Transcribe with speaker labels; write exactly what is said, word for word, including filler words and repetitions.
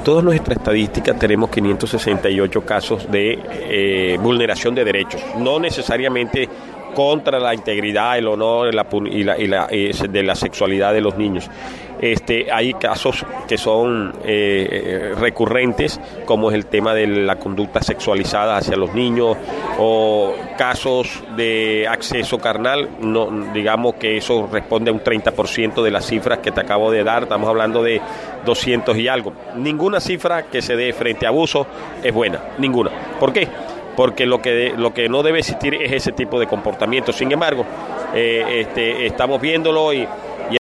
Speaker 1: todas nuestras estadísticas tenemos quinientos sesenta y ocho casos de eh, vulneración de derechos, no necesariamente contra la integridad, el honor la, y la, y la, y de la sexualidad de los niños. Este, hay casos que son eh, recurrentes, como es el tema de la conducta sexualizada hacia los niños, o casos de acceso carnal. No, digamos que eso responde a un treinta por ciento de las cifras que te acabo de dar. Estamos hablando de doscientos y algo. Ninguna cifra que se dé frente a abuso es buena, ninguna. ¿Por qué? Porque lo que, lo que no debe existir es ese tipo de comportamiento. Sin embargo, eh, este, estamos viéndolo y